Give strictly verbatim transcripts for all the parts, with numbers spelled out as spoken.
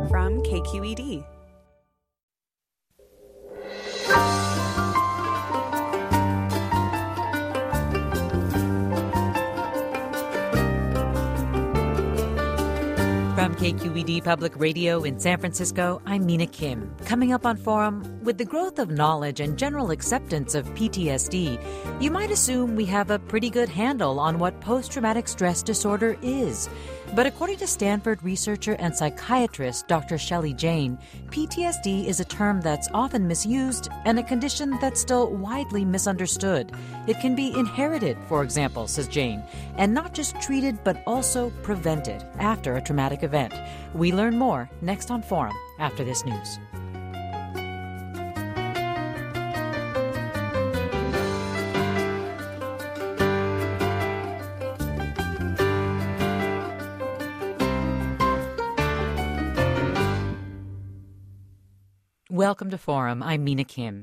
from K Q E D. From K Q E D Public Radio in San Francisco, I'm Mina Kim. Coming up on Forum, with the growth of knowledge and general acceptance of P T S D, you might assume we have a pretty good handle on what post-traumatic stress disorder is. But according to Stanford researcher and psychiatrist Doctor Shelley Jain, P T S D is a term that's often misused and a condition that's still widely misunderstood. It can be inherited, for example, says Jain, and not just treated but also prevented after a traumatic event. We learn more next on Forum after this news. Welcome to Forum. I'm Mina Kim.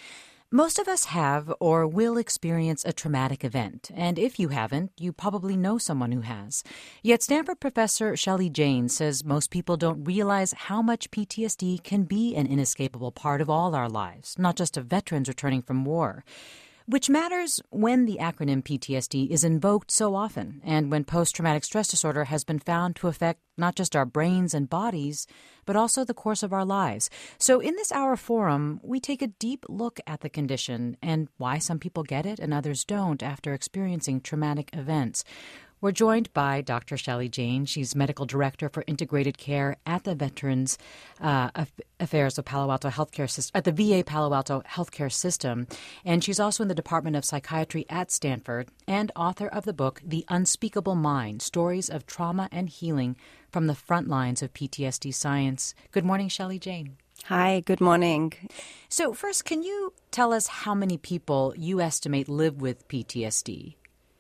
Most of us have or will experience a traumatic event, and if you haven't, you probably know someone who has. Yet Stanford professor Shelley Jain says most people don't realize how much P T S D can be an inescapable part of all our lives, not just of veterans returning from war. Which matters when the acronym P T S D is invoked so often, and when post-traumatic stress disorder has been found to affect not just our brains and bodies, but also the course of our lives. So in this hour forum, we take a deep look at the condition and why some people get it and others don't after experiencing traumatic events. We're joined by Doctor Shelley Jain. She's medical director for integrated care at the Veterans uh, Affairs of Palo Alto Healthcare System, at the V A Palo Alto Healthcare System, and she's also in the Department of Psychiatry at Stanford and author of the book The Unspeakable Mind: Stories of Trauma and Healing from the Front Lines of P T S D Science. Good morning, Shelley Jain. Hi, good morning. So first, can you tell us how many people you estimate live with P T S D?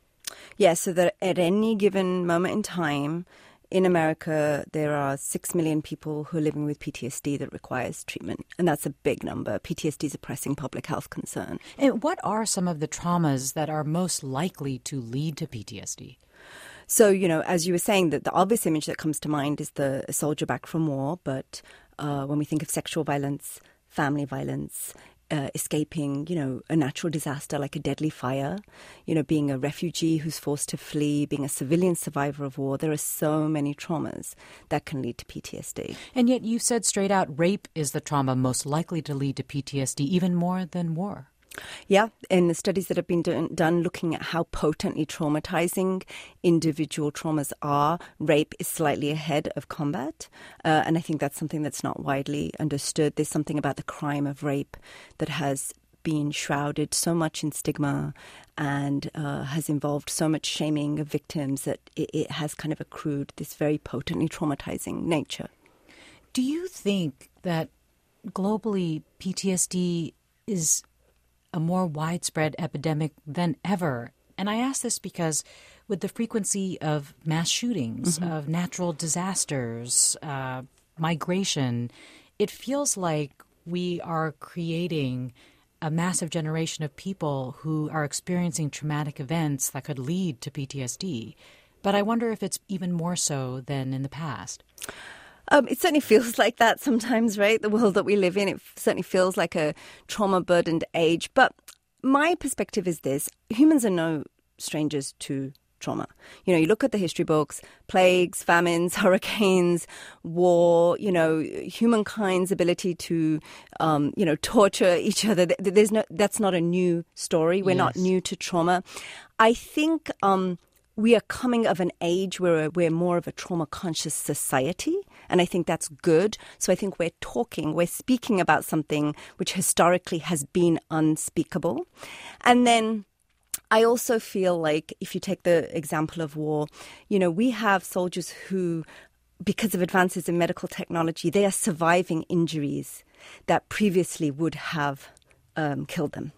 Yes, so that at any given moment in time in America, there are six million people who are living with P T S D that requires treatment. And that's a big number. P T S D is a pressing public health concern. And what are some of the traumas that are most likely to lead to P T S D? So, you know, as you were saying, that the obvious image that comes to mind is the soldier back from war. But uh, when we think of sexual violence, family violence, Uh, escaping, you know, a natural disaster like a deadly fire, you know, being a refugee who's forced to flee, being a civilian survivor of war. There are so many traumas that can lead to P T S D. And yet you said straight out rape is the trauma most likely to lead to P T S D, even more than war. Yeah, in the studies that have been done, done looking at how potently traumatizing individual traumas are, rape is slightly ahead of combat. Uh, and I think that's something that's not widely understood. There's something about the crime of rape that has been shrouded so much in stigma and uh, has involved so much shaming of victims that it, it has kind of accrued this very potently traumatizing nature. Do you think that globally P T S D is a more widespread epidemic than ever? And I ask this because with the frequency of mass shootings, mm-hmm. of natural disasters, uh, migration, it feels like we are creating a massive generation of people who are experiencing traumatic events that could lead to P T S D. But I wonder if it's even more so than in the past. Um, it certainly feels like that sometimes, right? The world that we live in, it certainly feels like a trauma-burdened age. But my perspective is this: humans are no strangers to trauma. You know, you look at the history books, plagues, famines, hurricanes, war, you know, humankind's ability to, um, you know, torture each other. There's no, that's not a new story. We're yes. not new to trauma. I think um, we are coming of an age where we're more of a trauma-conscious society, and I think that's good. So I think we're talking, we're speaking about something which historically has been unspeakable. And then I also feel like if you take the example of war, you know, we have soldiers who, because of advances in medical technology, they are surviving injuries that previously would have um, killed them.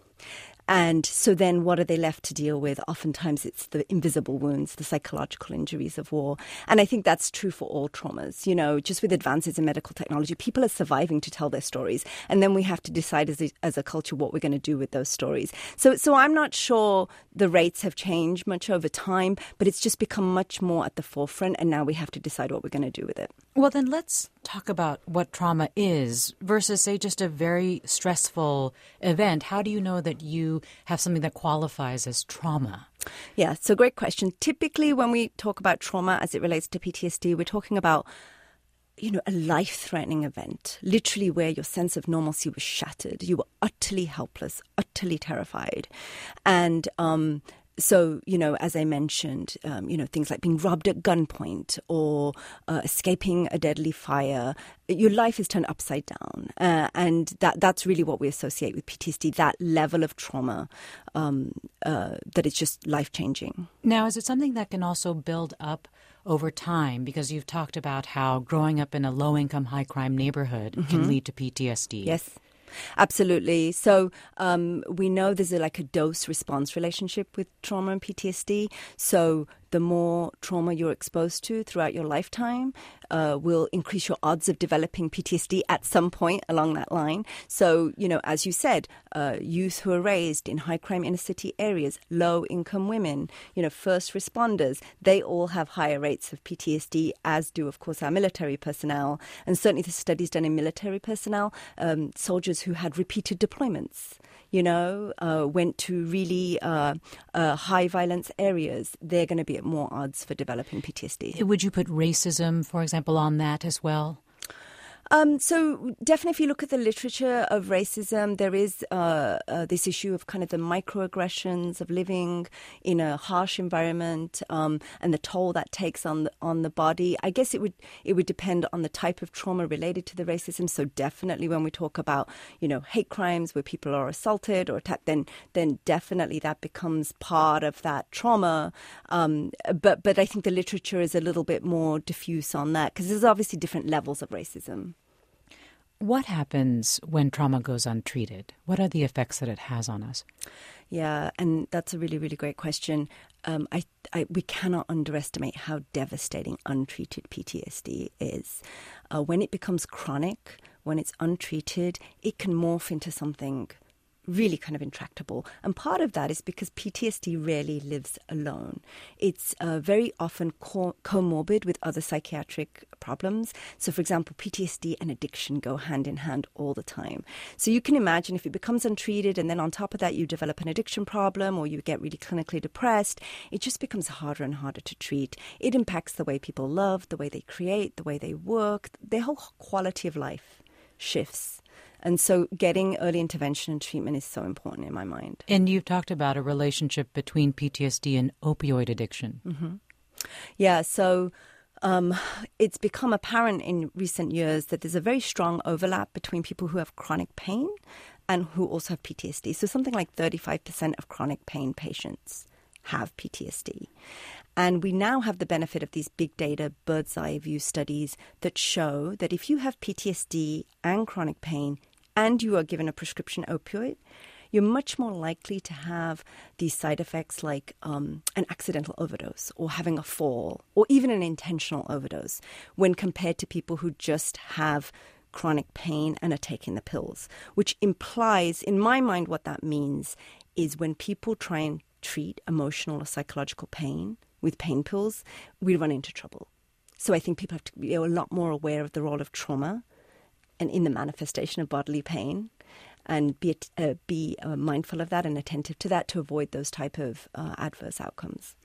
And so then what are they left to deal with? Oftentimes it's the invisible wounds, the psychological injuries of war. And I think that's true for all traumas. You know, just with advances in medical technology, people are surviving to tell their stories. And then we have to decide as a, as a culture what we're going to do with those stories. So, so I'm not sure the rates have changed much over time, but it's just become much more at the forefront. And now we have to decide what we're going to do with it. Well, then let's talk about what trauma is versus, say, just a very stressful event. How do you know that you have something that qualifies as trauma? Yeah, so great question. Typically, when we talk about trauma as it relates to P T S D, we're talking about, you know, a life-threatening event, literally where your sense of normalcy was shattered. You were utterly helpless, utterly terrified. And um So, you know, as I mentioned, um, you know, things like being robbed at gunpoint or uh, escaping a deadly fire, your life is turned upside down. Uh, and that that's really what we associate with P T S D, that level of trauma um, uh, that is just life-changing. Now, is it something that can also build up over time? Because you've talked about how growing up in a low-income, high-crime neighborhood mm-hmm. can lead to P T S D. Yes. Absolutely. So um, we know there's a, like a dose-response relationship with trauma and P T S D. So the more trauma you're exposed to throughout your lifetime uh, will increase your odds of developing P T S D at some point along that line. So, you know, as you said, uh, youth who are raised in high-crime inner-city areas, low-income women, you know, first responders, they all have higher rates of P T S D, as do, of course, our military personnel. And certainly the studies done in military personnel, um, soldiers who had repeated deployments, you know, uh, went to really uh, uh, high violence areas, they're going to be at more odds for developing P T S D. Would you put racism, for example, on that as well? Um, so definitely if you look at the literature of racism, there is uh, uh, this issue of kind of the microaggressions of living in a harsh environment um, and the toll that takes on the, on the body. I guess it would it would depend on the type of trauma related to the racism. So definitely when we talk about, you know, hate crimes where people are assaulted or attacked, then then definitely that becomes part of that trauma. Um, but, but I think the literature is a little bit more diffuse on that because there's obviously different levels of racism. What happens when trauma goes untreated? What are the effects that it has on us? Yeah, and that's a really, really great question. Um, I, I, we cannot underestimate how devastating untreated P T S D is. Uh, when it becomes chronic, when it's untreated, it can morph into something really kind of intractable. And part of that is because P T S D rarely lives alone. It's uh, very often co- comorbid with other psychiatric problems. So, for example, P T S D and addiction go hand in hand all the time. So you can imagine if it becomes untreated and then on top of that you develop an addiction problem or you get really clinically depressed, it just becomes harder and harder to treat. It impacts the way people love, the way they create, the way they work. Their whole quality of life shifts. And so getting early intervention and treatment is so important in my mind. And you've talked about a relationship between P T S D and opioid addiction. Mm-hmm. Yeah, so um, it's become apparent in recent years that there's a very strong overlap between people who have chronic pain and who also have P T S D. So something like thirty-five percent of chronic pain patients have P T S D. And we now have the benefit of these big data bird's eye view studies that show that if you have P T S D and chronic pain and you are given a prescription opioid, you're much more likely to have these side effects like um, an accidental overdose or having a fall or even an intentional overdose when compared to people who just have chronic pain and are taking the pills, which implies, in my mind, what that means is when people try and treat emotional or psychological pain with pain pills, we run into trouble. So I think people have to be a lot more aware of the role of trauma and in the manifestation of bodily pain, and be uh, be uh, mindful of that and attentive to that to avoid those type of uh, adverse outcomes.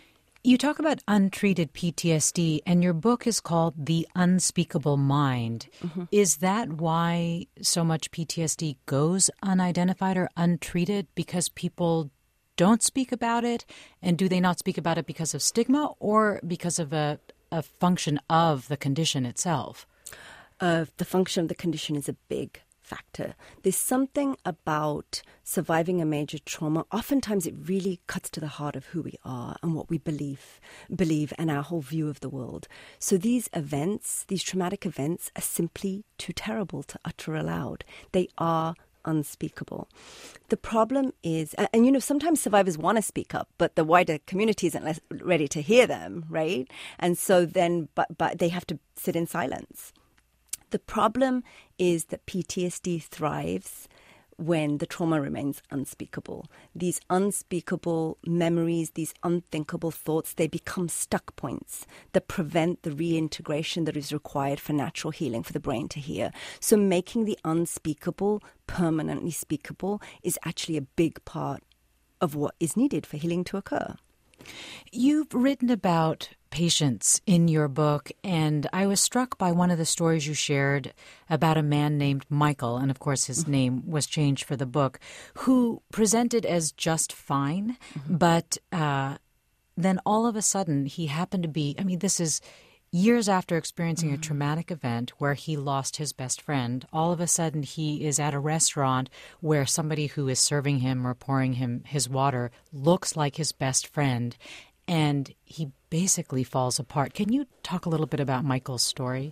You talk about untreated P T S D, and your book is called The Unspeakable Mind. Mm-hmm. Is that why so much P T S D goes unidentified or untreated? Because people don't speak about it? And do they not speak about it because of stigma or because of a, a function of the condition itself? Uh, the function of the condition is a big factor. There's something about surviving a major trauma. Oftentimes it really cuts to the heart of who we are and what we believe, believe and our whole view of the world. So these events, these traumatic events are simply too terrible to utter aloud. They are unspeakable. The problem is, and, and you know, sometimes survivors want to speak up, but the wider community isn't less ready to hear them, right? And so then, but, but they have to sit in silence. The problem is that P T S D thrives when the trauma remains unspeakable. These unspeakable memories, these unthinkable thoughts, they become stuck points that prevent the reintegration that is required for natural healing, for the brain to heal. So making the unspeakable permanently speakable is actually a big part of what is needed for healing to occur. You've written about patience in your book, and I was struck by one of the stories you shared about a man named Michael, and of course his mm-hmm. name was changed for the book, who presented as just fine, mm-hmm. but uh, then all of a sudden he happened to be, I mean, this is years after experiencing mm-hmm. a traumatic event where he lost his best friend. All of a sudden he is at a restaurant where somebody who is serving him or pouring him his water looks like his best friend, and he basically falls apart. Can you talk a little bit about Michael's story?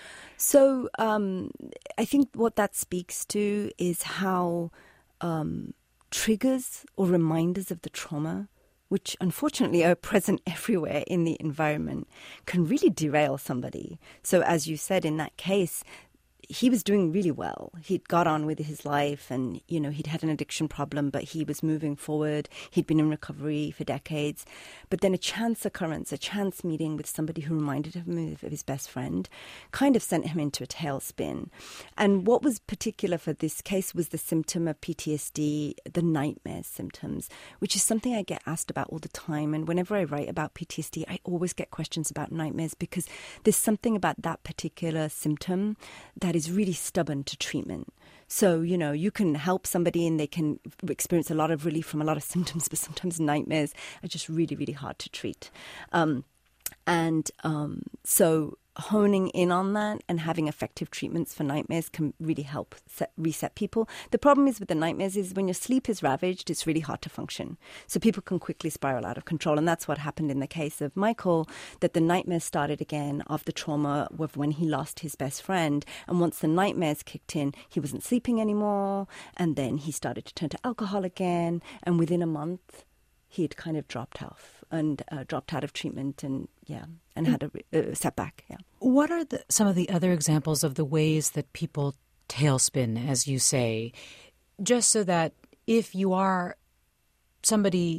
So um, I think what that speaks to is how um, triggers or reminders of the trauma, which unfortunately are present everywhere in the environment, can really derail somebody. So as you said, in that case, he was doing really well. He'd got on with his life and, you know, he'd had an addiction problem, but he was moving forward. He'd been in recovery for decades. But then a chance occurrence, a chance meeting with somebody who reminded him of his best friend kind of sent him into a tailspin. And what was particular for this case was the symptom of P T S D, the nightmare symptoms, which is something I get asked about all the time. And whenever I write about P T S D, I always get questions about nightmares because there's something about that particular symptom that is really stubborn to treatment. So, you know, you can help somebody and they can experience a lot of relief from a lot of symptoms, but sometimes nightmares are just really, really hard to treat. Um, and um, so honing in on that and having effective treatments for nightmares can really help set, reset people. The problem is with the nightmares is when your sleep is ravaged, it's really hard to function. So people can quickly spiral out of control. And that's what happened in the case of Michael, that the nightmares started again of the trauma of when he lost his best friend. And once the nightmares kicked in, he wasn't sleeping anymore. And then he started to turn to alcohol again. And within a month, he had kind of dropped off and uh, dropped out of treatment and, yeah, and had a uh, setback, yeah. What are the, some of the other examples of the ways that people tailspin, as you say, just so that if you are somebody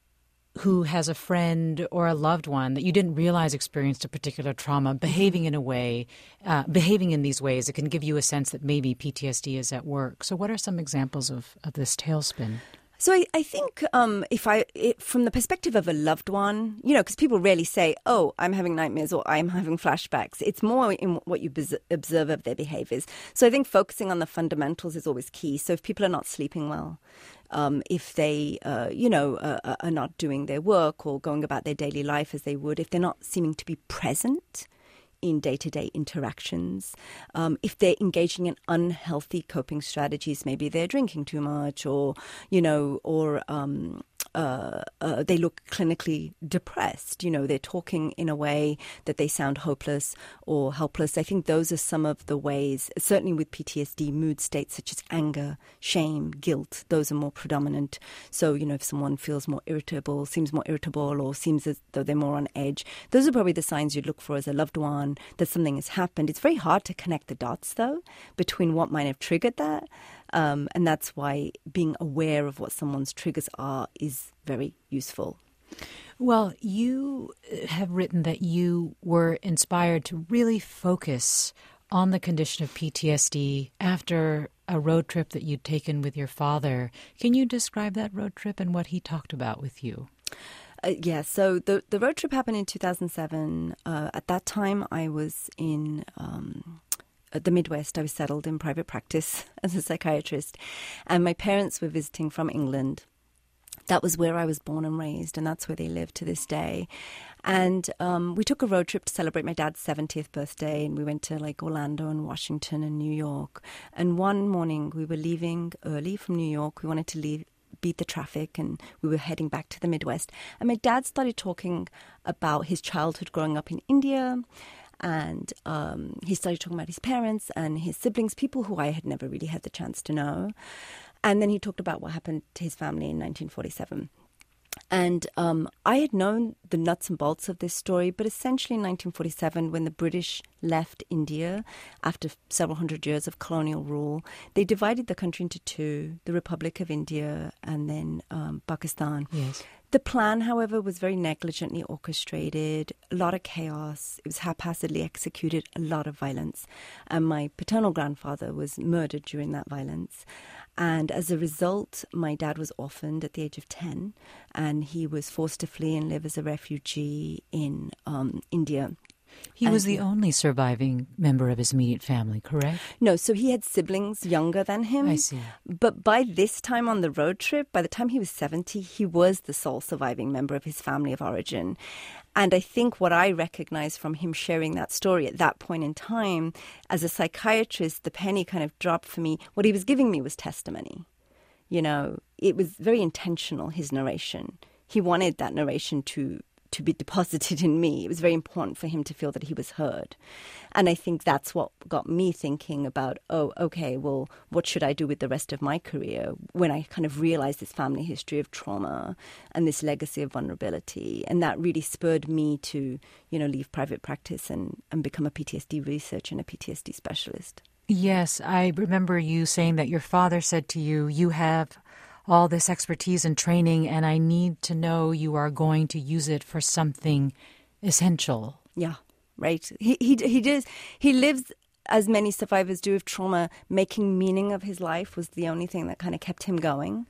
who has a friend or a loved one that you didn't realize experienced a particular trauma, behaving in a way, uh, behaving in these ways, it can give you a sense that maybe P T S D is at work. So what are some examples of, of this tailspin? So I, I think um, if I, it, from the perspective of a loved one, you know, because people rarely say, oh, I'm having nightmares or I'm having flashbacks. It's more in what you bez- observe of their behaviors. So I think focusing on the fundamentals is always key. So if people are not sleeping well, um, if they, uh, you know, uh, are not doing their work or going about their daily life as they would, if they're not seeming to be present in day-to-day interactions, um, if they're engaging in unhealthy coping strategies, maybe they're drinking too much or, you know, or um, uh, uh, they look clinically depressed, you know, they're talking in a way that they sound hopeless or helpless. I think those are some of the ways, certainly with P T S D, mood states such as anger, shame, guilt, those are more predominant. So, you know, if someone feels more irritable, seems more irritable or seems as though they're more on edge, those are probably the signs you'd look for as a loved one, that something has happened. It's very hard to connect the dots, though, between what might have triggered that. Um, and that's why being aware of what someone's triggers are is very useful. Well, you have written that you were inspired to really focus on the condition of P T S D after a road trip that you'd taken with your father. Can you describe that road trip and what he talked about with you? Uh, yeah, so the, the road trip happened in two thousand seven. Uh, at that time, I was in um, the Midwest. I was settled in private practice as a psychiatrist. And my parents were visiting from England. That was where I was born and raised, and that's where they live to this day. And um, we took a road trip to celebrate my dad's seventieth birthday, and we went to like Orlando and Washington and New York. And one morning, we were leaving early from New York. We wanted to leave beat the traffic, and we were heading back to the Midwest. And my dad started talking about his childhood growing up in India, and um, he started talking about his parents and his siblings, people who I had never really had the chance to know. And then he talked about what happened to his family in nineteen forty-seven. And um, I had known the nuts and bolts of this story, but essentially in nineteen forty-seven, when the British left India after several hundred years of colonial rule, they divided the country into two, the Republic of India and then um, Pakistan. Yes. The plan, however, was very negligently orchestrated, a lot of chaos. It was haphazardly executed, a lot of violence. And my paternal grandfather was murdered during that violence. And as a result, my dad was orphaned at the age of ten, and he was forced to flee and live as a refugee in um, India. He And was the he- only surviving member of his immediate family, correct? No, so he had siblings younger than him. I see. But by this time on the road trip, by the time he was seventy, he was the sole surviving member of his family of origin. And I think what I recognize from him sharing that story at that point in time, as a psychiatrist, the penny kind of dropped for me. What he was giving me was testimony. You know, it was very intentional, his narration. He wanted that narration to to be deposited in me. It was very important for him to feel that he was heard. And I think that's what got me thinking about, oh, okay, well, what should I do with the rest of my career when I kind of realized this family history of trauma and this legacy of vulnerability. And that really spurred me to, you know, leave private practice and, and become a P T S D researcher and a P T S D specialist. Yes, I remember you saying that your father said to you, you have all this expertise and training, and I need to know you are going to use it for something essential. Yeah, right. He he he does. He lives, as many survivors do of trauma. Making meaning of his life was the only thing that kind of kept him going.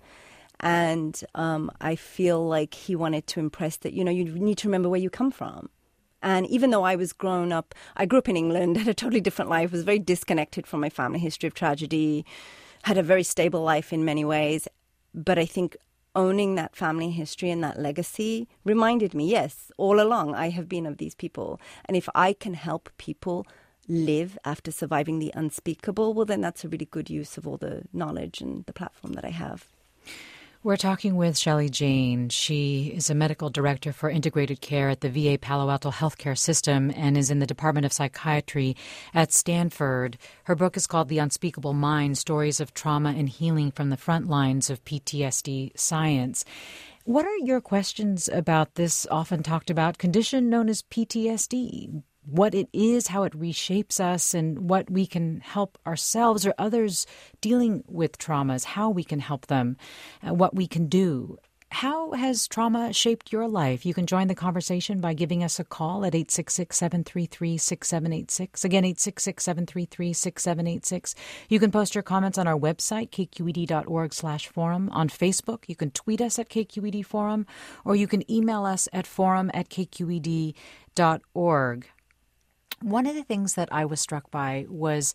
And um, I feel like he wanted to impress that, you know, you need to remember where you come from. And even though I was grown up, I grew up in England, had a totally different life, was very disconnected from my family history of tragedy, had a very stable life in many ways. But I think owning that family history and that legacy reminded me, yes, all along I have been of these people. And if I can help people live after surviving the unspeakable, well, then that's a really good use of all the knowledge and the platform that I have. We're talking with Shelley Jane. She is a medical director for integrated care at the V A Palo Alto Healthcare System and is in the Department of Psychiatry at Stanford. Her book is called The Unspeakable Mind, Stories of Trauma and Healing from the Front Lines of P T S D Science. What are your questions about this often talked about condition known as P T S D? What it is, how it reshapes us, and what we can help ourselves or others dealing with traumas, how we can help them, uh, what we can do. How has trauma shaped your life? You can join the conversation by giving us a call at eight six six, seven three three, six seven eight six. Again, eight six six, seven three three, six seven eight six. You can post your comments on our website, k q e d dot org slash forum. On Facebook, you can tweet us at K Q E D Forum, or you can email us at forum at k q e d dot org. One of the things that I was struck by was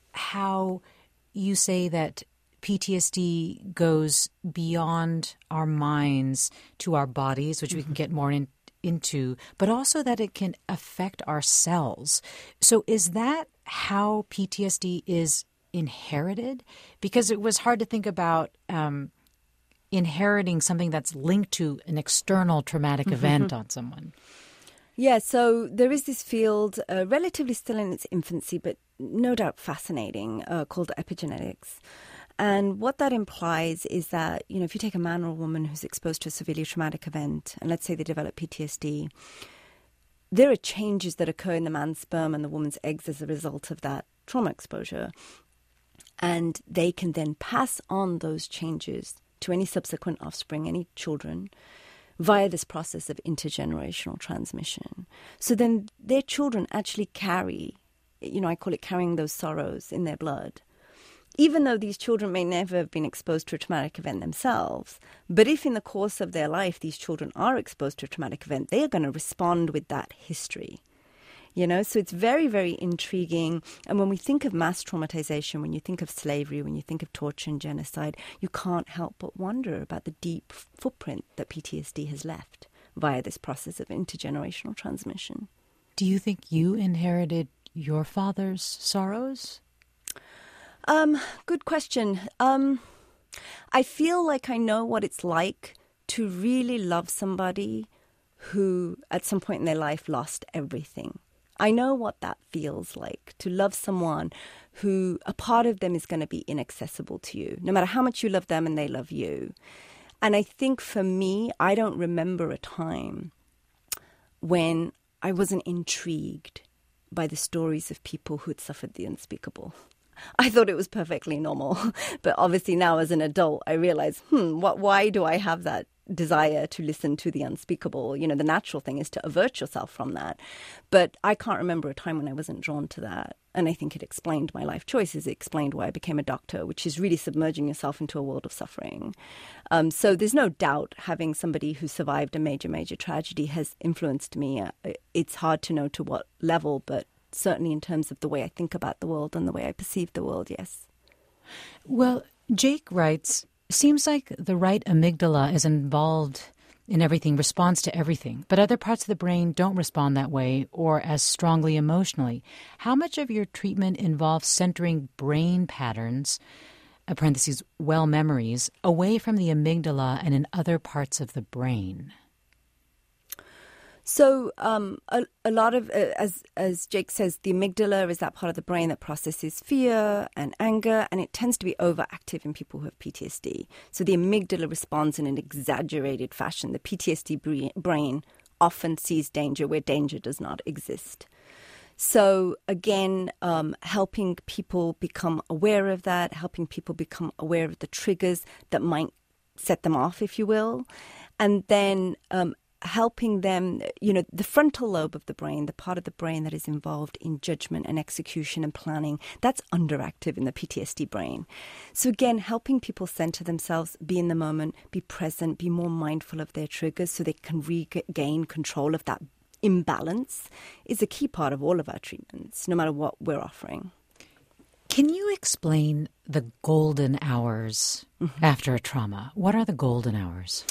how you say that P T S D goes beyond our minds to our bodies, which mm-hmm. we can get more in, into, but also that it can affect our cells. So is that how P T S D is inherited? Because it was hard to think about um, inheriting something that's linked to an external traumatic mm-hmm. event on someone. Yeah, so there is this field, uh, relatively still in its infancy, but no doubt fascinating, uh, called epigenetics. And what that implies is that, you know, if you take a man or a woman who's exposed to a severely traumatic event, and let's say they develop P T S D, there are changes that occur in the man's sperm and the woman's eggs as a result of that trauma exposure. And they can then pass on those changes to any subsequent offspring, any children, via this process of intergenerational transmission. So then their children actually carry, you know, I call it carrying those sorrows in their blood, even though these children may never have been exposed to a traumatic event themselves. But if in the course of their life these children are exposed to a traumatic event, they are going to respond with that history. You know, so it's very, very intriguing. And when we think of mass traumatization, when you think of slavery, when you think of torture and genocide, you can't help but wonder about the deep footprint that P T S D has left via this process of intergenerational transmission. Do you think you inherited your father's sorrows? Um, good question. Um, I feel like I know what it's like to really love somebody who at some point in their life lost everything. I know what that feels like, to love someone who a part of them is going to be inaccessible to you, no matter how much you love them and they love you. And I think for me, I don't remember a time when I wasn't intrigued by the stories of people who had suffered the unspeakable. I thought it was perfectly normal. But obviously now as an adult, I realize, hmm, what, why do I have that desire to listen to the unspeakable? You know, the natural thing is to avert yourself from that. But I can't remember a time when I wasn't drawn to that. And I think it explained my life choices. It explained why I became a doctor, which is really submerging yourself into a world of suffering. Um, so there's no doubt having somebody who survived a major, major tragedy has influenced me. Uh, it's hard to know to what level, but certainly in terms of the way I think about the world and the way I perceive the world, yes. Well, Jake writes, seems like the right amygdala is involved in everything, responds to everything, but other parts of the brain don't respond that way or as strongly emotionally. How much of your treatment involves centering brain patterns, uh, parentheses, well memories, away from the amygdala and in other parts of the brain? So um, a, a lot of, uh, as as Jake says, the amygdala is that part of the brain that processes fear and anger, and it tends to be overactive in people who have P T S D. So the amygdala responds in an exaggerated fashion. The P T S D brain often sees danger where danger does not exist. So again, um, helping people become aware of that, helping people become aware of the triggers that might set them off, if you will, and then um, helping them, you know, the frontal lobe of the brain, the part of the brain that is involved in judgment and execution and planning, that's underactive in the P T S D brain. So again, helping people center themselves, be in the moment, be present, be more mindful of their triggers so they can regain control of that imbalance is a key part of all of our treatments, no matter what we're offering. Can you explain the golden hours mm-hmm. after a trauma? What are the golden hours?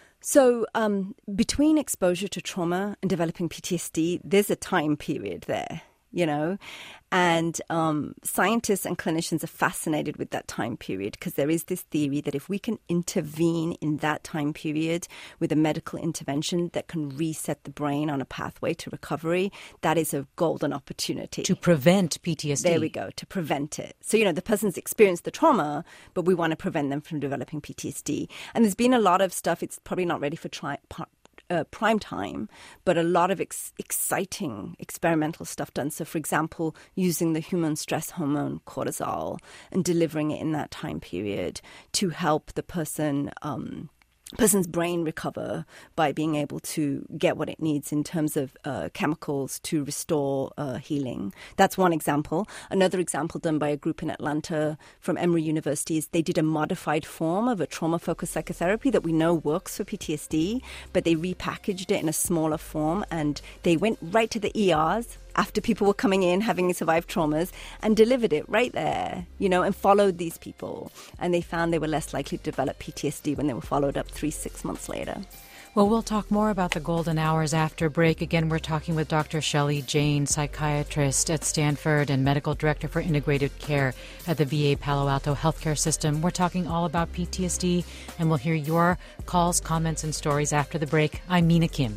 So um, between exposure to trauma and developing P T S D, there's a time period there, you know, and um, scientists and clinicians are fascinated with that time period because there is this theory that if we can intervene in that time period with a medical intervention that can reset the brain on a pathway to recovery, that is a golden opportunity. To prevent P T S D. There we go, to prevent it. So, you know, the person's experienced the trauma, but we want to prevent them from developing P T S D. And there's been a lot of stuff, it's probably not ready for tri- Uh, prime time, but a lot of ex- exciting experimental stuff done. So, for example, using the human stress hormone cortisol and delivering it in that time period to help the person um, person's brain recover by being able to get what it needs in terms of uh, chemicals to restore uh, healing. That's one example. Another example done by a group in Atlanta from Emory University is they did a modified form of a trauma-focused psychotherapy that we know works for P T S D, but they repackaged it in a smaller form and they went right to the E Rs after people were coming in having survived traumas and delivered it right there, you know, and followed these people. And they found they were less likely to develop P T S D when they were followed up three, six months later. Well, we'll talk more about the golden hours after break. Again, we're talking with Doctor Shelley Jane, psychiatrist at Stanford and medical director for integrated care at the V A Palo Alto Healthcare System. We're talking all about P T S D, and we'll hear your calls, comments, and stories after the break. I'm Mina Kim.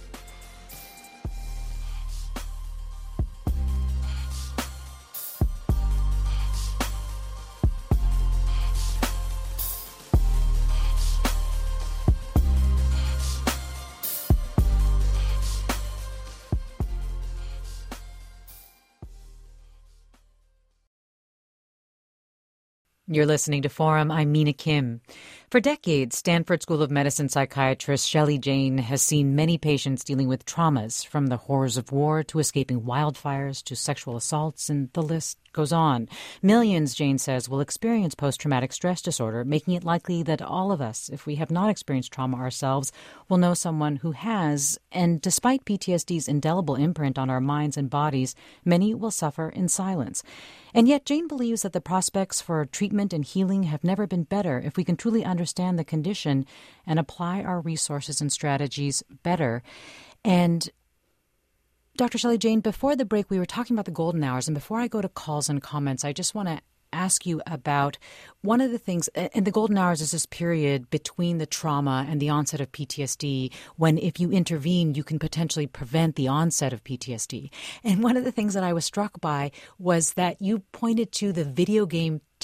You're listening to Forum. I'm Mina Kim. For decades, Stanford School of Medicine psychiatrist Shelley Jane has seen many patients dealing with traumas, from the horrors of war to escaping wildfires to sexual assaults, and the list goes on. Millions, Jane says, will experience post-traumatic stress disorder, making it likely that all of us, if we have not experienced trauma ourselves, will know someone who has. And despite P T S D's indelible imprint on our minds and bodies, many will suffer in silence. And yet Jane believes that the prospects for treatment and healing have never been better if we can truly understand the condition and apply our resources and strategies better. And Doctor Shelley Jane, before the break, we were talking about the golden hours. And before I go to calls and comments, I just want to ask you about one of the things, and the golden hours is this period between the trauma and the onset of P T S D, when if you intervene, you can potentially prevent the onset of P T S D. And one of the things that I was struck by was that you pointed to the video game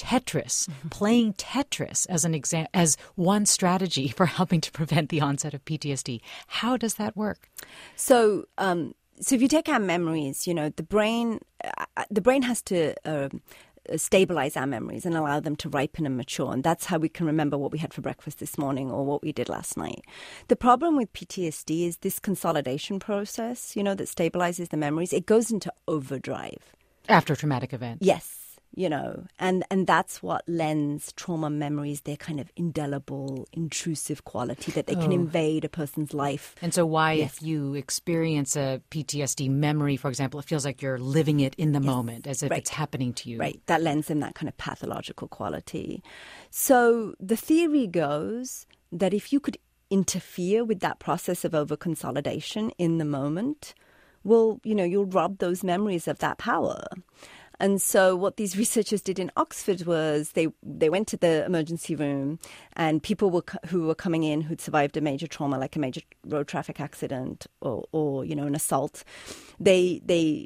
Tetris, playing Tetris as an exam- as one strategy for helping to prevent the onset of P T S D. How does that work? So, um, so if you take our memories, you know, the brain, uh, the brain has to um, stabilize our memories and allow them to ripen and mature. And that's how we can remember what we had for breakfast this morning or what we did last night. The problem with P T S D is this consolidation process, you know, that stabilizes the memories. It goes into overdrive. After a traumatic event. Yes. You know, and, and that's what lends trauma memories their kind of indelible, intrusive quality that they can Oh. invade a person's life. And so why, Yes. if you experience a P T S D memory, for example, it feels like you're living it in the Yes. moment as if Right. it's happening to you. Right, that lends them that kind of pathological quality. So the theory goes that if you could interfere with that process of over-consolidation in the moment, well, you know, you'll rob those memories of that power. And so what these researchers did in Oxford was they, they went to the emergency room and people were, who were coming in who'd survived a major trauma, like a major road traffic accident or, or you know, an assault. They, they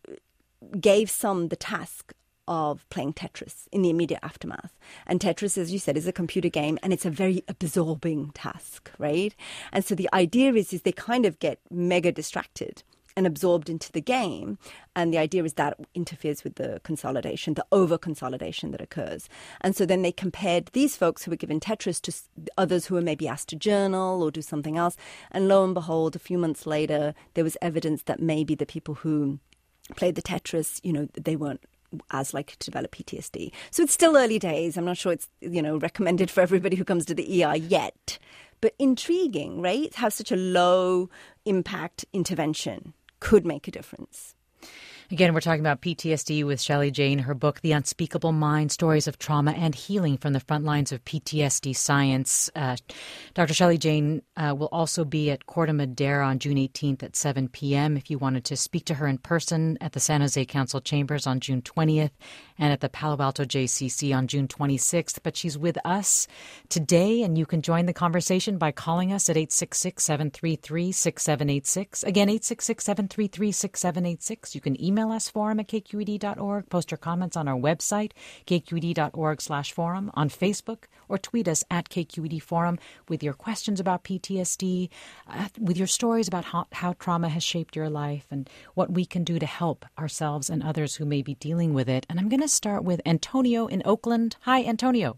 gave some the task of playing Tetris in the immediate aftermath. And Tetris, as you said, is a computer game and it's a very absorbing task, right? And so the idea is, is they kind of get mega distracted and absorbed into the game. And the idea is that interferes with the consolidation, the over-consolidation that occurs. And so then they compared these folks who were given Tetris to others who were maybe asked to journal or do something else. And lo and behold, a few months later, there was evidence that maybe the people who played the Tetris, you know, they weren't as likely to develop P T S D. So it's still early days. I'm not sure it's, you know, recommended for everybody who comes to the E R yet. But intriguing, right? How such a low impact intervention could make a difference. Again, we're talking about P T S D with Shelley Jane, her book, The Unspeakable Mind, Stories of Trauma and Healing from the Front Lines of P T S D Science. Uh, Doctor Shelley Jane uh, will also be at Corte Madera on June eighteenth at seven p.m. If you wanted to speak to her in person at the San Jose Council Chambers on June twentieth and at the Palo Alto J C C on June twenty-sixth. But she's with us today, and you can join the conversation by calling us at eight six six, seven three three, six seven eight six. Again, eight six six, seven three three, six seven eight six. You can email Email us, forum at k q e d dot org. Post your comments on our website, k q e d dot org slash forum, on Facebook, or tweet us at K Q E D Forum with your questions about P T S D, uh, with your stories about how, how trauma has shaped your life and what we can do to help ourselves and others who may be dealing with it. And I'm going to start with Antonio in Oakland. Hi, Antonio.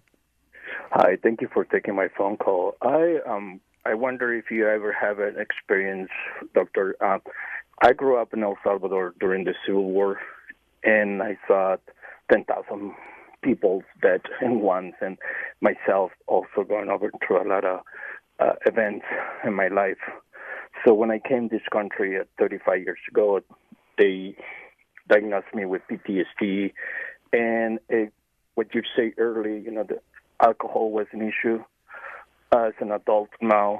Hi, thank you for taking my phone call. I um I wonder if you ever have an experience, Doctor. Uh, I grew up in El Salvador during the Civil War, and I saw ten thousand people dead in once, and myself also going over through a lot of uh, events in my life. So when I came to this country at thirty-five years ago, they diagnosed me with P T S D, and it, what you say earlier, you know, the alcohol was an issue. As an adult now,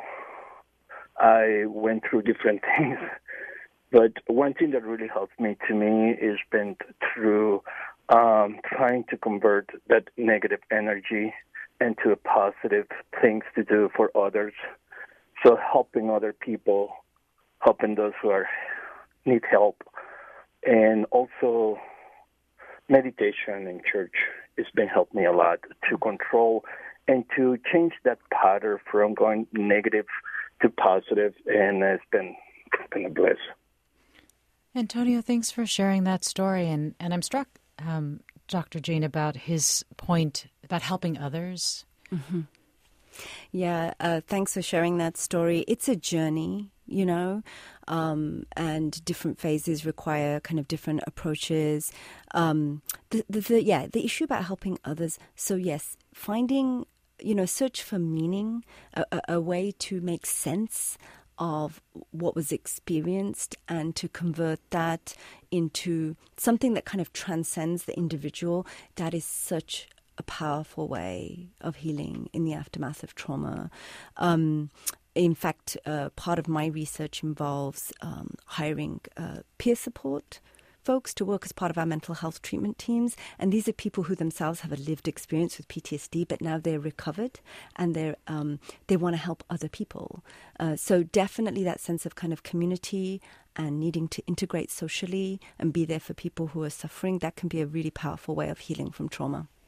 I went through different things. But one thing that really helped me to me is been through um, trying to convert that negative energy into a positive things to do for others. So helping other people, helping those who are need help, and also meditation in church has been helped me a lot to control and to change that pattern from going negative to positive, and it's been, it's been a bliss. Antonio, thanks for sharing that story. And, and I'm struck, um, Doctor Jane, about his point about helping others. Mm-hmm. Yeah, uh, thanks for sharing that story. It's a journey, you know, um, and different phases require kind of different approaches. Um, the, the, the, yeah, the issue about helping others. So, yes, finding, you know, search for meaning, a, a, a way to make sense of what was experienced and to convert that into something that kind of transcends the individual. That is such a powerful way of healing in the aftermath of trauma. Um, in fact, uh, part of my research involves um, hiring uh, peer support folks to work as part of our mental health treatment teams. And these are people who themselves have a lived experience with P T S D, but now they're recovered and they're um, they want to help other people. Uh, so definitely that sense of kind of community and needing to integrate socially and be there for people who are suffering, that can be a really powerful way of healing from trauma.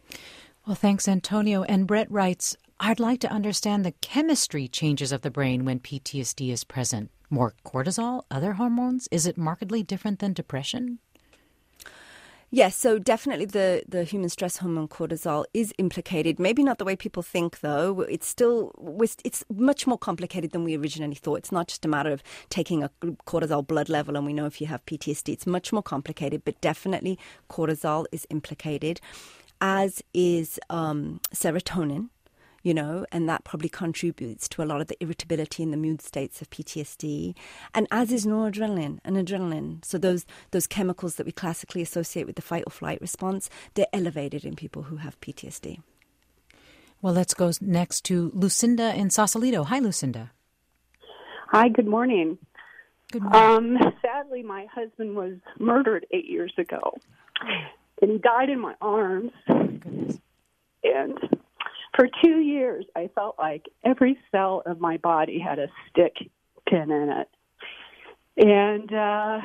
Well, thanks, Antonio. And Brett writes, I'd like to understand the chemistry changes of the brain when P T S D is present. More cortisol, other hormones? Is it markedly different than depression? Yes, so definitely the, the human stress hormone cortisol is implicated. Maybe not the way people think, though. It's still it's much more complicated than we originally thought. It's not just a matter of taking a cortisol blood level and we know if you have P T S D. It's much more complicated, but definitely cortisol is implicated, as is um, serotonin. You know, and that probably contributes to a lot of the irritability and the mood states of P T S D, and as is noradrenaline and adrenaline. So those those chemicals that we classically associate with the fight or flight response, they're elevated in people who have P T S D. Well, let's go next to Lucinda in Sausalito. Hi, Lucinda. Hi, good morning. Good morning. Um, sadly, my husband was murdered eight years ago, and he died in my arms. Goodness. And for two years, I felt like every cell of my body had a stick pin in it. And uh,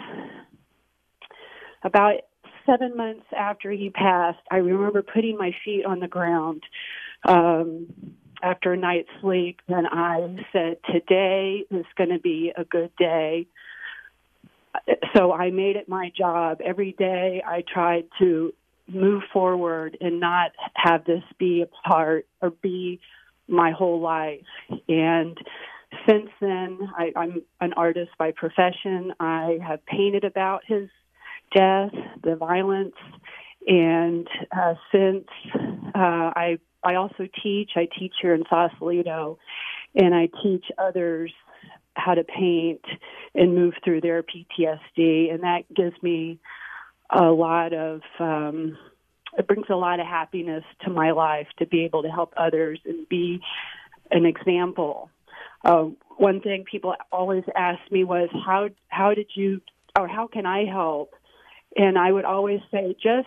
about seven months after he passed, I remember putting my feet on the ground um, after a night's sleep, and I said, today is going to be a good day. So I made it my job. Every day I tried to move forward and not have this be a part or be my whole life. And since then, I, I'm an artist by profession. I have painted about his death, the violence, and uh, since uh, I I also teach. I teach here in Sausalito, and I teach others how to paint and move through their P T S D, and that gives me a lot of, um, it brings a lot of happiness to my life to be able to help others and be an example. Uh, one thing people always ask me was, how how did you, or how can I help? And I would always say, just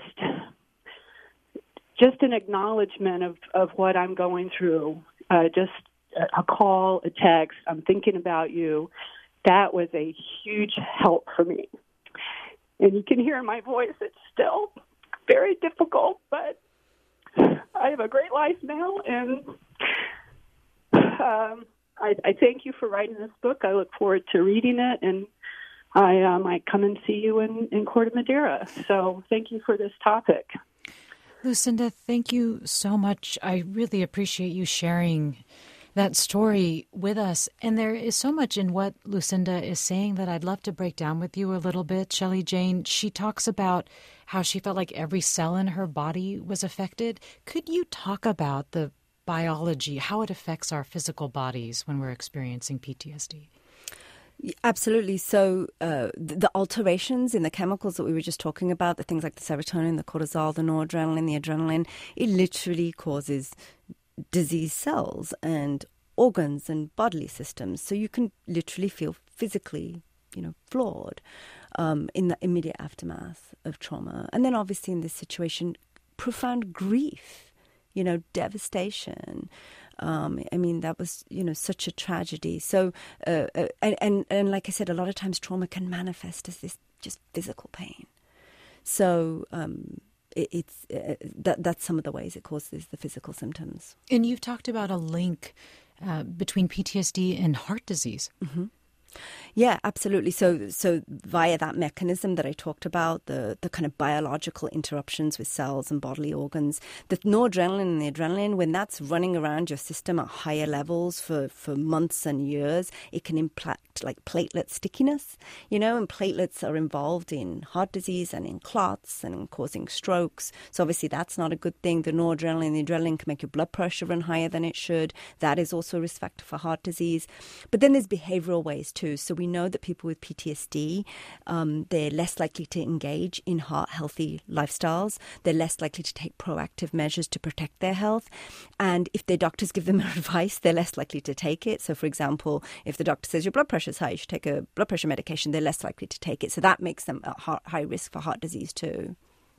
just an acknowledgement of, of what I'm going through, uh, just a call, a text, I'm thinking about you. That was a huge help for me. And you can hear in my voice, it's still very difficult, but I have a great life now, and um, I, I thank you for writing this book. I look forward to reading it, and I uh, might come and see you in, in Corte Madera. So thank you for this topic. Lucinda, thank you so much. I really appreciate you sharing that story with us. And there is so much in what Lucinda is saying that I'd love to break down with you a little bit. Shelley Jane, she talks about how she felt like every cell in her body was affected. Could you talk about the biology, how it affects our physical bodies when we're experiencing P T S D? Absolutely. So uh, the, the alterations in the chemicals that we were just talking about, the things like the serotonin, the cortisol, the noradrenaline, the adrenaline, it literally causes disease cells and organs and bodily systems. So you can literally feel physically, you know, flawed um, in the immediate aftermath of trauma. And then obviously in this situation, profound grief, you know, devastation. Um, I mean, that was, you know, such a tragedy. So, uh, uh, and, and, and like I said, a lot of times trauma can manifest as this just physical pain. So, um, It's uh, that that's some of the ways it causes the physical symptoms. And you've talked about a link uh, between P T S D and heart disease. Mm-hmm. Yeah, absolutely. So so via that mechanism that I talked about, the, the kind of biological interruptions with cells and bodily organs, the noradrenaline and the adrenaline, when that's running around your system at higher levels for, for months and years, it can impact like platelet stickiness, you know, and platelets are involved in heart disease and in clots and in causing strokes. So obviously that's not a good thing. The noradrenaline and the adrenaline can make your blood pressure run higher than it should. That is also a risk factor for heart disease. But then there's behavioral ways too. So we know that people with P T S D, um, they're less likely to engage in heart-healthy lifestyles. They're less likely to take proactive measures to protect their health. And if their doctors give them advice, they're less likely to take it. So, for example, if the doctor says your blood pressure is high, you should take a blood pressure medication, they're less likely to take it. So that makes them at high risk for heart disease too.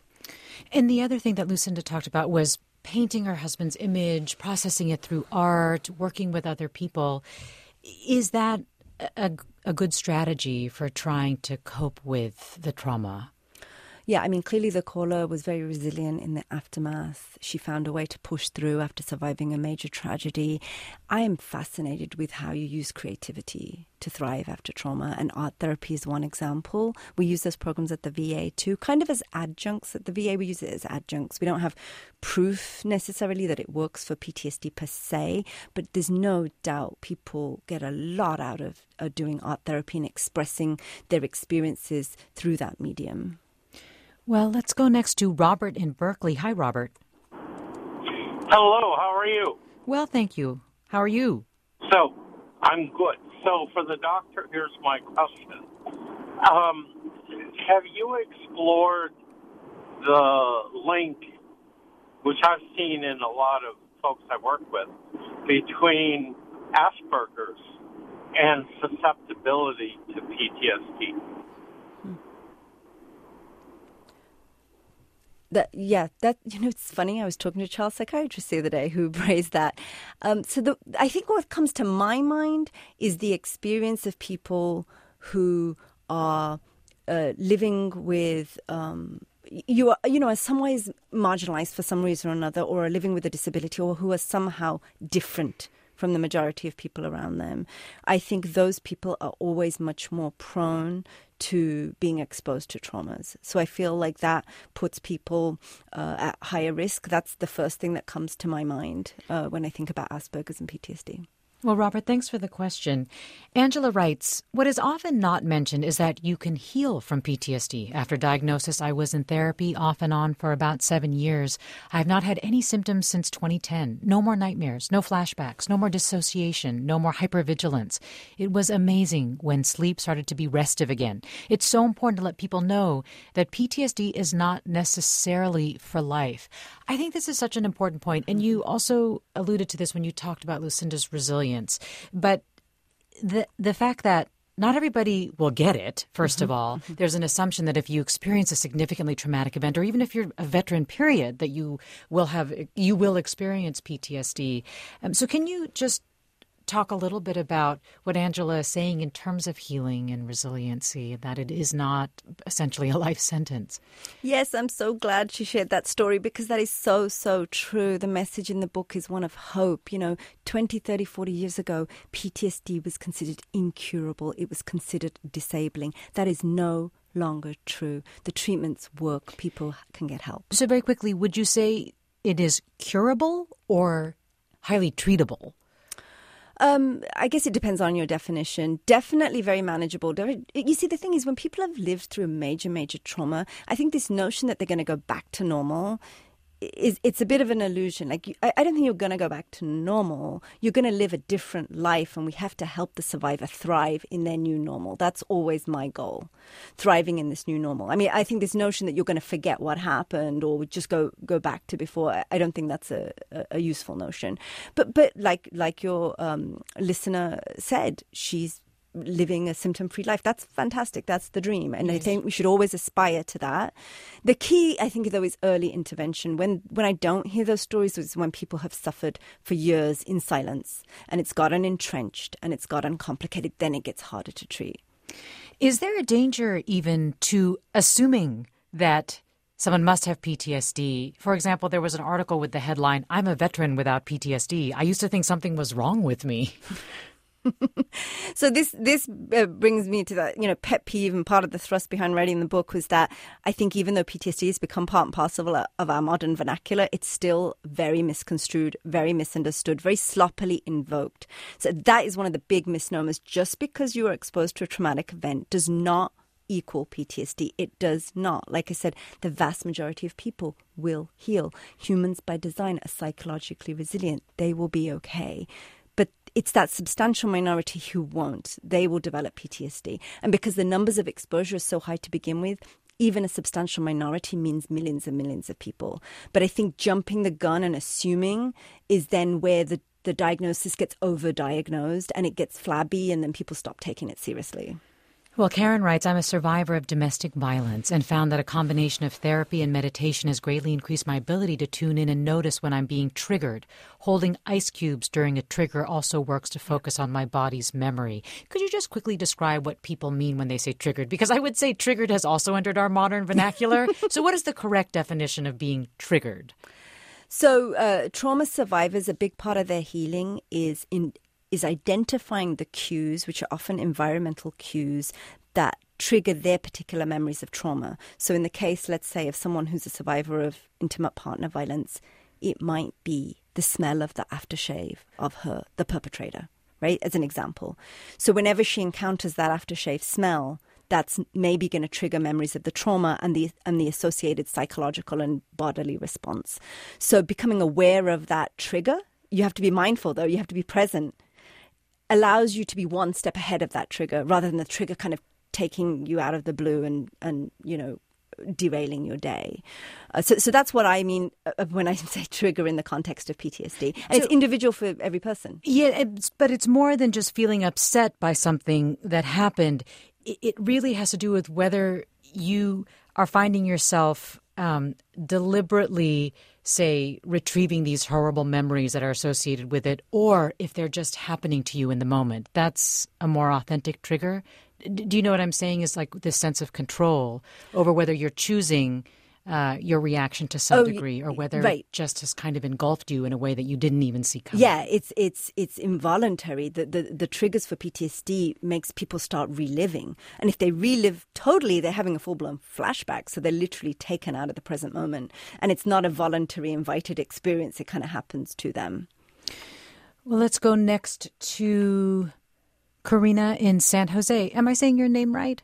And the other thing that Lucinda talked about was painting her husband's image, processing it through art, working with other people. Is that a, a good strategy for trying to cope with the trauma? Yeah, I mean, clearly the caller was very resilient in the aftermath. She found a way to push through after surviving a major tragedy. I am fascinated with how you use creativity to thrive after trauma, and art therapy is one example. We use those programs at the V A too, kind of as adjuncts. At the V A, we use it as adjuncts. We don't have proof necessarily that it works for P T S D per se, but there's no doubt people get a lot out of uh, doing art therapy and expressing their experiences through that medium. Well, let's go next to Robert in Berkeley. Hi, Robert. Hello, how are you? Well, thank you. How are you? So, I'm good. So, for the doctor, here's my question. Um, have you explored the link, which I've seen in a lot of folks I work with, between Asperger's and susceptibility to P T S D? That, yeah, that, you know, it's funny. I was talking to a child psychiatrist the other day who raised that. Um, so the, I think what comes to my mind is the experience of people who are uh, living with, um, you are, you know, in some ways marginalized for some reason or another, or are living with a disability, or who are somehow different from the majority of people around them. I think those people are always much more prone to being exposed to traumas. So I feel like that puts people uh, at higher risk. That's the first thing that comes to my mind uh, when I think about Asperger's and P T S D. Well, Robert, thanks for the question. Angela writes, what is often not mentioned is that you can heal from P T S D. After diagnosis, I was in therapy off and on for about seven years. I have not had any symptoms since twenty ten. No more nightmares, no flashbacks, no more dissociation, no more hypervigilance. It was amazing when sleep started to be restive again. It's so important to let people know that P T S D is not necessarily for life. I think this is such an important point, and you also alluded to this when you talked about Lucinda's resilience. But the the fact that not everybody will get it, first mm-hmm. of all, mm-hmm. there's an assumption that if you experience a significantly traumatic event, or even if you're a veteran, period, that you will have you will experience P T S D. Um, so can you just talk a little bit about what Angela is saying in terms of healing and resiliency, that it is not essentially a life sentence? Yes, I'm so glad she shared that story, because that is so, so true. The message in the book is one of hope. You know, twenty, thirty, forty years ago, P T S D was considered incurable. It was considered disabling. That is no longer true. The treatments work. People can get help. So very quickly, would you say it is curable or highly treatable? Um, I guess it depends on your definition. Definitely very manageable. You see, the thing is, when people have lived through a major, major trauma, I think this notion that they're going to go back to normal is it's a bit of an illusion. Like, I, I don't think you're going to go back to normal. You're going to live a different life, and we have to help the survivor thrive in their new normal. That's always my goal, thriving in this new normal. I mean, I think this notion that you're going to forget what happened or just go go back to before, I don't think that's a, a, a useful notion. But but like like your um, listener said, she's living a symptom-free life. That's fantastic. That's the dream. And yes. I think we should always aspire to that. The key, I think, though, is early intervention. When when I don't hear those stories is when people have suffered for years in silence, and it's gotten entrenched and it's gotten complicated, then it gets harder to treat. Is there a danger even to assuming that someone must have P T S D? For example, there was an article with the headline, "I'm a veteran without P T S D. I used to think something was wrong with me." So this this uh, brings me to that, you know, pet peeve, and part of the thrust behind writing the book was that I think even though P T S D has become part and parcel of our modern vernacular, it's still very misconstrued, very misunderstood, very sloppily invoked. So that is one of the big misnomers. Just because you are exposed to a traumatic event does not equal P T S D. It does not. Like I said, the vast majority of people will heal. Humans by design are psychologically resilient. They will be okay. But it's that substantial minority who won't. They will develop P T S D. And because the numbers of exposure are so high to begin with, even a substantial minority means millions and millions of people. But I think jumping the gun and assuming is then where the, the diagnosis gets over-diagnosed and it gets flabby, and then people stop taking it seriously. Well, Karen writes, I'm a survivor of domestic violence and found that a combination of therapy and meditation has greatly increased my ability to tune in and notice when I'm being triggered. Holding ice cubes during a trigger also works to focus on my body's memory. Could you just quickly describe what people mean when they say triggered? Because I would say triggered has also entered our modern vernacular. So what is the correct definition of being triggered? So uh, trauma survivors, a big part of their healing is in is identifying the cues, which are often environmental cues, that trigger their particular memories of trauma. So in the case, let's say, of someone who's a survivor of intimate partner violence, it might be the smell of the aftershave of her, the perpetrator, right, as an example. So whenever she encounters that aftershave smell, that's maybe going to trigger memories of the trauma and the and the associated psychological and bodily response. So becoming aware of that trigger, you have to be mindful, though, you have to be present, allows you to be one step ahead of that trigger rather than the trigger kind of taking you out of the blue and, and you know, derailing your day. Uh, so, so that's what I mean uh, when I say trigger in the context of P T S D. And so, it's individual for every person. Yeah, it's, but it's more than just feeling upset by something that happened. It, it really has to do with whether you are finding yourself um, deliberately, say, retrieving these horrible memories that are associated with it, or if they're just happening to you in the moment. That's a more authentic trigger. Do you know what I'm saying? Is like this sense of control over whether you're choosing uh, your reaction to some Oh, degree, or whether right. it just has kind of engulfed you in a way that you didn't even see coming. Yeah, it's it's it's involuntary. The, the the triggers for P T S D makes people start reliving. And if they relive totally, they're having a full-blown flashback. So they're literally taken out of the present moment. And it's not a voluntary, invited experience. It kind of happens to them. Well, let's go next to Karina in San Jose. Am I saying your name right?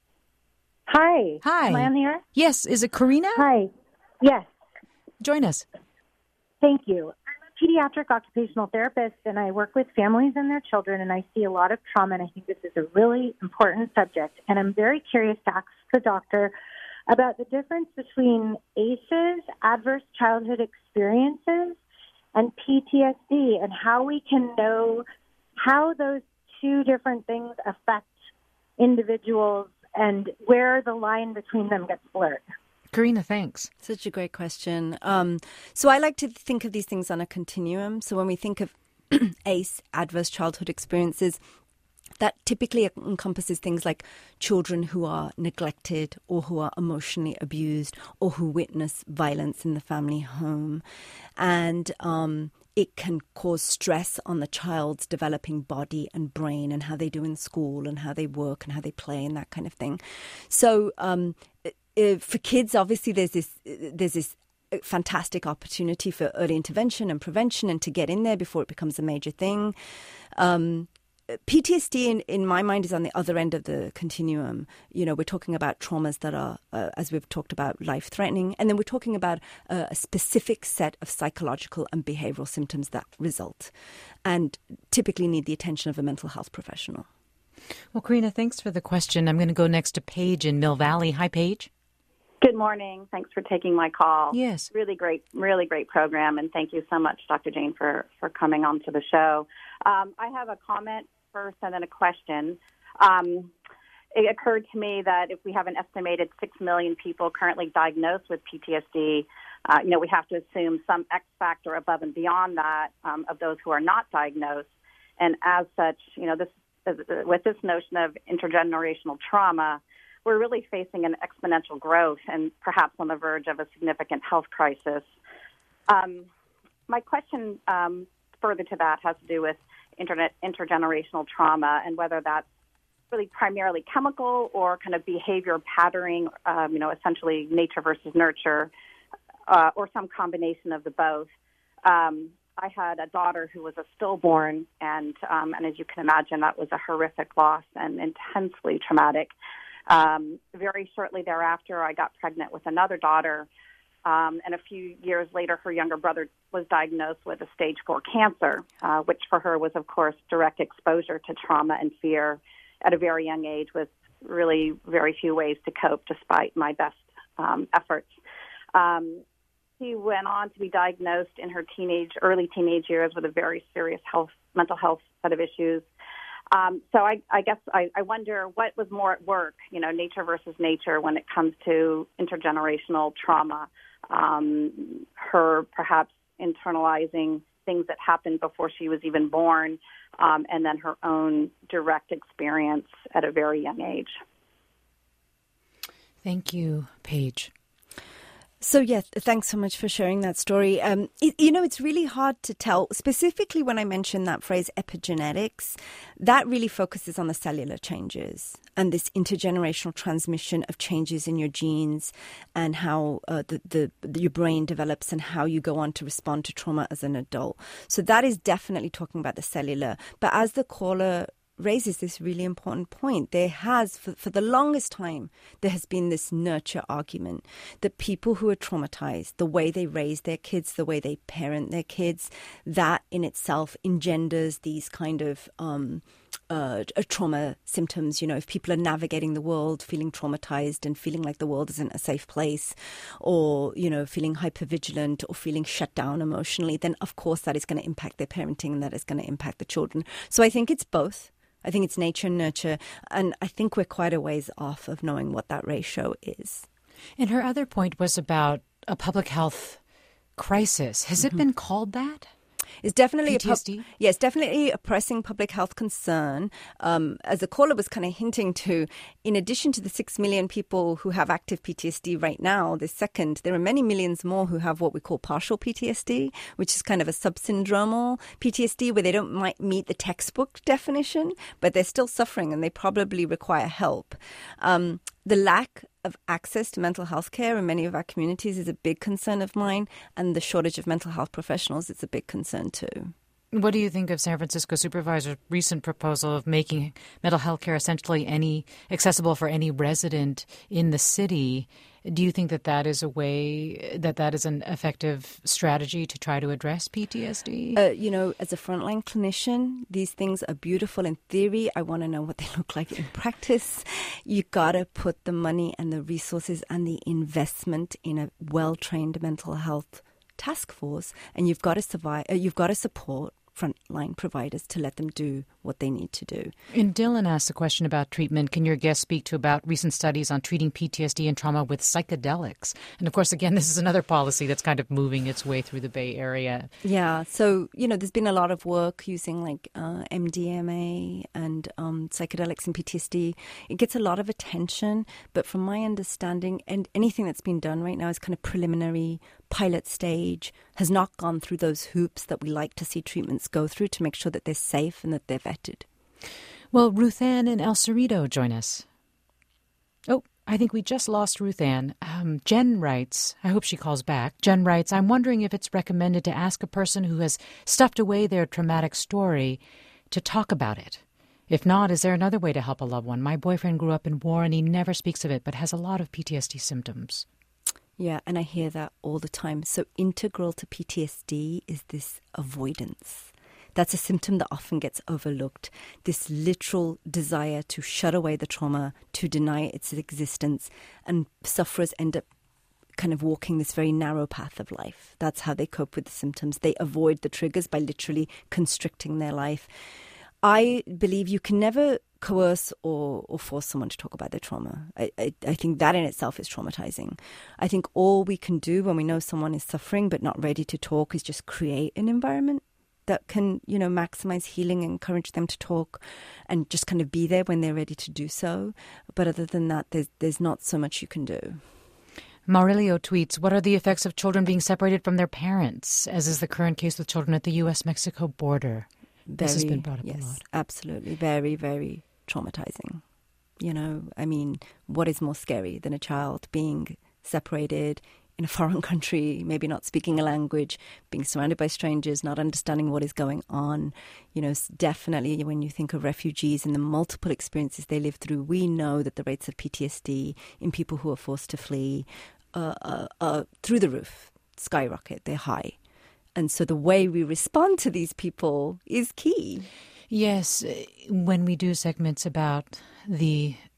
Hi. Hi. Am I on the air? Yes. Is it Karina? Hi. Yes. Join us. Thank you. I'm a pediatric occupational therapist, and I work with families and their children, and I see a lot of trauma, and I think this is a really important subject. And I'm very curious to ask the doctor about the difference between A C Es, adverse childhood experiences, and P T S D, and how we can know how those two different things affect individuals and where the line between them gets blurred. Karina, thanks. Such a great question. Um, so I like to think of these things on a continuum. So when we think of A C E, adverse childhood experiences, that typically encompasses things like children who are neglected or who are emotionally abused or who witness violence in the family home. And um, it can cause stress on the child's developing body and brain and how they do in school and how they work and how they play and that kind of thing. So um, for kids, obviously, there's this there's this fantastic opportunity for early intervention and prevention and to get in there before it becomes a major thing. Um P T S D, in, in my mind, is on the other end of the continuum. You know, we're talking about traumas that are, uh, as we've talked about, life-threatening. And then we're talking about uh, a specific set of psychological and behavioral symptoms that result and typically need the attention of a mental health professional. Well, Karina, thanks for the question. I'm going to go next to Paige in Mill Valley. Hi, Paige. Good morning. Thanks for taking my call. Yes. Really great, really great program. And thank you so much, Doctor Jane, for, for coming on to the show. Um, I have a comment first and then a question. Um, it occurred to me that if we have an estimated six million people currently diagnosed with P T S D, uh, you know, we have to assume some X factor above and beyond that um, of those who are not diagnosed. And as such, you know, this with this notion of intergenerational trauma, we're really facing an exponential growth and perhaps on the verge of a significant health crisis. Um, my question um, further to that has to do with internet intergenerational trauma and whether that's really primarily chemical or kind of behavior patterning, um, you know, essentially nature versus nurture, uh, or some combination of the both. Um, I had a daughter who was a stillborn, and um, and as you can imagine, that was a horrific loss and intensely traumatic. Um, very shortly thereafter, I got pregnant with another daughter, um, and a few years later, her younger brother was diagnosed with a stage four cancer, uh, which for her was, of course, direct exposure to trauma and fear at a very young age with really very few ways to cope despite my best um, efforts. Um, she went on to be diagnosed in her teenage, early teenage years with a very serious health, mental health set of issues. Um, so I, I guess I, I wonder what was more at work, you know, nature versus nature when it comes to intergenerational trauma, um, her perhaps internalizing things that happened before she was even born, um, and then her own direct experience at a very young age. Thank you, Paige. So, yes, thanks so much for sharing that story. Um, it, you know, it's really hard to tell, specifically when I mentioned that phrase epigenetics, that really focuses on the cellular changes and this intergenerational transmission of changes in your genes and how uh, the, the, the your brain develops and how you go on to respond to trauma as an adult. So that is definitely talking about the cellular. But as the caller raises this really important point. There has, for, for the longest time, there has been this nurture argument that people who are traumatized, the way they raise their kids, the way they parent their kids, that in itself engenders these kind of um, uh, trauma symptoms. You know, if people are navigating the world feeling traumatized and feeling like the world isn't a safe place, or, you know, feeling hypervigilant or feeling shut down emotionally, then of course that is going to impact their parenting and that is going to impact the children. So I think it's both. I think it's nature and nurture, and I think we're quite a ways off of knowing what that ratio is. And her other point was about a public health crisis. Has mm-hmm. it been called that? It's definitely P T S D? a pub- yeah, it's definitely a pressing public health concern. Um, as the caller was kind of hinting to, in addition to the six million people who have active P T S D right now, this second, there are many millions more who have what we call partial P T S D, which is kind of a subsyndromal P T S D where they don't might meet the textbook definition, but they're still suffering and they probably require help. Um, the lack of access to mental health care in many of our communities is a big concern of mine, and the shortage of mental health professionals is a big concern too. What do you think of San Francisco Supervisor's recent proposal of making mental health care essentially any accessible for any resident in the city? Do you think that that is a way, that that is an effective strategy to try to address P T S D? Uh, you know, as a frontline clinician, these things are beautiful in theory. I want to know what they look like in practice. You got to put the money and the resources and the investment in a well-trained mental health task force, and you've got to survive. Uh, you've got to support frontline providers to let them do what they need to do. And Dylan asked a question about treatment. Can your guest speak to about recent studies on treating P T S D and trauma with psychedelics? And of course, again, this is another policy that's kind of moving its way through the Bay Area. Yeah. So, you know, there's been a lot of work using like uh, M D M A and um, psychedelics in P T S D. It gets a lot of attention, but from my understanding, and anything that's been done right now is kind of preliminary, pilot stage, has not gone through those hoops that we like to see treatments go through to make sure that they're safe and that they're vetted. Well, Ruth Ann and El Cerrito join us. Oh, I think we just lost Ruth Ann. Um, Jen writes, I hope she calls back. Jen writes, I'm wondering if it's recommended to ask a person who has stuffed away their traumatic story to talk about it. If not, is there another way to help a loved one? My boyfriend grew up in war and he never speaks of it, but has a lot of P T S D symptoms. Yeah, and I hear that all the time. So integral to P T S D is this avoidance. That's a symptom that often gets overlooked. This literal desire to shut away the trauma, to deny its existence, and sufferers end up kind of walking this very narrow path of life. That's how they cope with the symptoms. They avoid the triggers by literally constricting their life. I believe you can never coerce or, or force someone to talk about their trauma. I, I, I think that in itself is traumatizing. I think all we can do when we know someone is suffering but not ready to talk is just create an environment that can, you know, maximize healing, encourage them to talk, and just kind of be there when they're ready to do so. But other than that, there's there's not so much you can do. Maurilio tweets, what are the effects of children being separated from their parents, as is the current case with children at the U S Mexico border? Very, this has been brought up yes, a lot. Absolutely. Very, very traumatizing. You know, I mean, what is more scary than a child being separated in a foreign country, maybe not speaking a language, being surrounded by strangers, not understanding what is going on? You know, definitely when you think of refugees and the multiple experiences they live through, we know that the rates of P T S D in people who are forced to flee uh, are, are through the roof, skyrocket, they're high. And so the way we respond to these people is key. Yes, when we do segments about the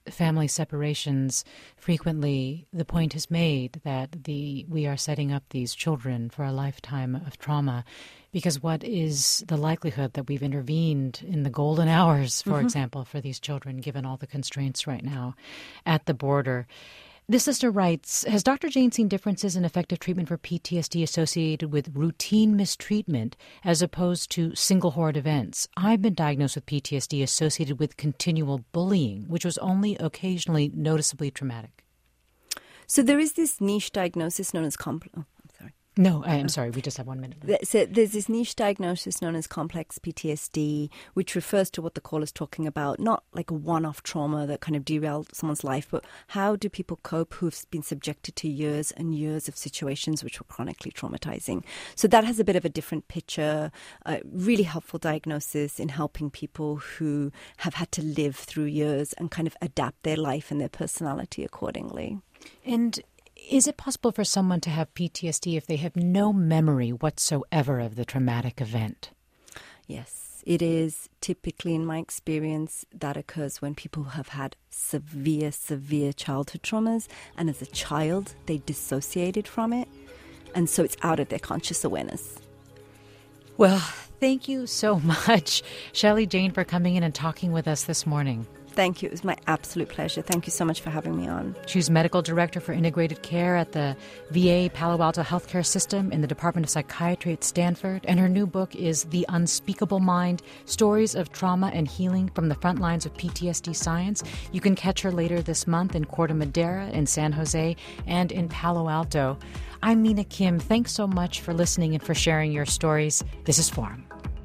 family separations, frequently the point is made that the we are setting up these children for a lifetime of trauma, because what is the likelihood that we've intervened in the golden hours, for mm-hmm. example, for these children, given all the constraints right now at the border? This listener writes, has Doctor Jane seen differences in effective treatment for P T S D associated with routine mistreatment as opposed to single horrid events? I've been diagnosed with P T S D associated with continual bullying, which was only occasionally noticeably traumatic. So there is this niche diagnosis known as complex. Oh, I'm sorry. No, I am sorry. We just have one minute left. So there's this niche diagnosis known as complex P T S D, which refers to what the call is talking about, not like a one-off trauma that kind of derailed someone's life, but how do people cope who've been subjected to years and years of situations which were chronically traumatizing. So that has a bit of a different picture, a really helpful diagnosis in helping people who have had to live through years and kind of adapt their life and their personality accordingly. And is it possible for someone to have P T S D if they have no memory whatsoever of the traumatic event? Yes, it is typically, in my experience, that occurs when people have had severe, severe childhood traumas, and as a child, they dissociated from it, and so it's out of their conscious awareness. Well, thank you so much, Shelley Jane, for coming in and talking with us this morning. Thank you. It was my absolute pleasure. Thank you so much for having me on. She's Medical Director for Integrated Care at the V A Palo Alto Healthcare System in the Department of Psychiatry at Stanford. And her new book is The Unspeakable Mind, Stories of Trauma and Healing from the Front Lines of P T S D Science. You can catch her later this month in Corte Madera, in San Jose, and in Palo Alto. I'm Mina Kim. Thanks so much for listening and for sharing your stories. This is Forum.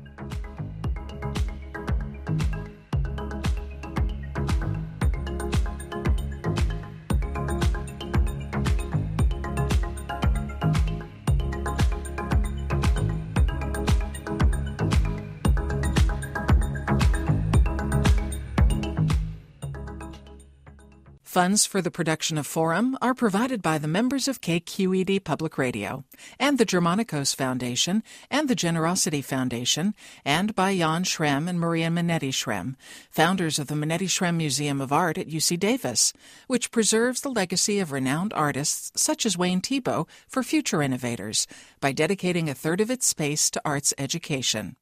Funds for the production of Forum are provided by the members of K Q E D Public Radio and the Germanicos Foundation and the Generosity Foundation, and by Jan Schrem and Maria Minetti Schrem, founders of the Minetti Schrem Museum of Art at U C Davis, which preserves the legacy of renowned artists such as Wayne Thiebaud for future innovators by dedicating a third of its space to arts education.